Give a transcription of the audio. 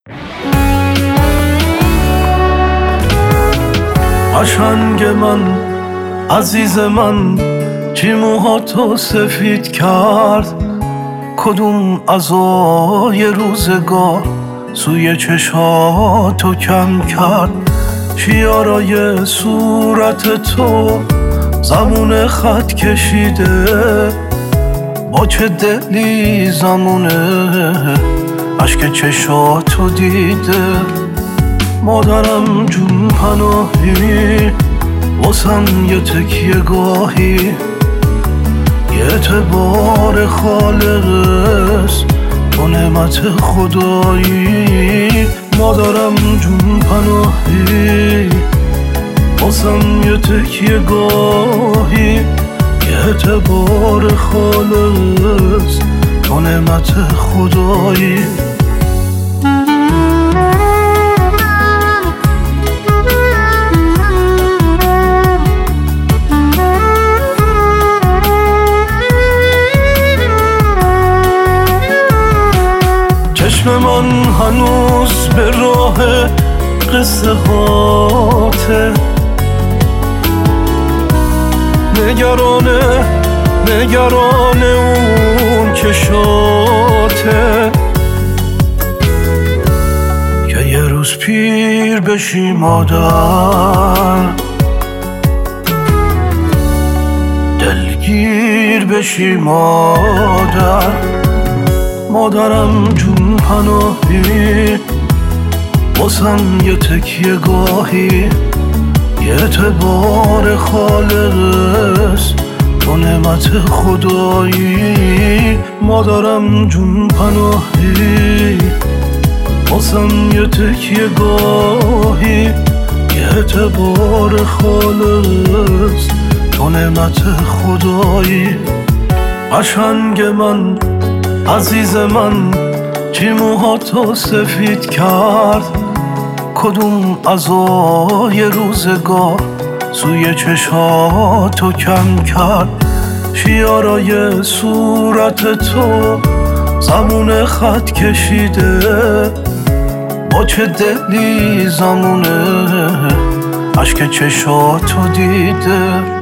قشنگ من، عزیز من، چی موهاتو سفید کرد؟ کدوم عزای روزگار سوی چشاتو کم کرد؟ چی آرای صورت تو زمون خط کشیده؟ با چه دلی زمونه اشک چشاتو دیده؟ مادرم جون پناهی واسم یه تکیه گاهی، یه اعتبار خالص تو نعمت خدایی. مادرم جون پناهی واسم یه تکیه گاهی، یه اعتبار خالص تو نعمت خدایی. چشم من هنوز به راه قصه هاته، نگران اون چشاته که یه روز پیر بشی مادر، دلگیر بشی مادر. مادرم جون پناهی واسم یه تکیه گاهی، یه اعتبار خالص تو نعمت خدایی. مادرم جون پناهی واسم یه تکیه گاهی، یه اعتبار خالص تو نعمت خدایی. قشنگ من، عزیز من، چی موهاتو سفید کرد؟ کدوم عزای روزگار سوی چشاتو کم کرد؟ چی آرای صورت تو زمون خط کشیده؟ با چه دلی زمونه اشک چشاتو دیده؟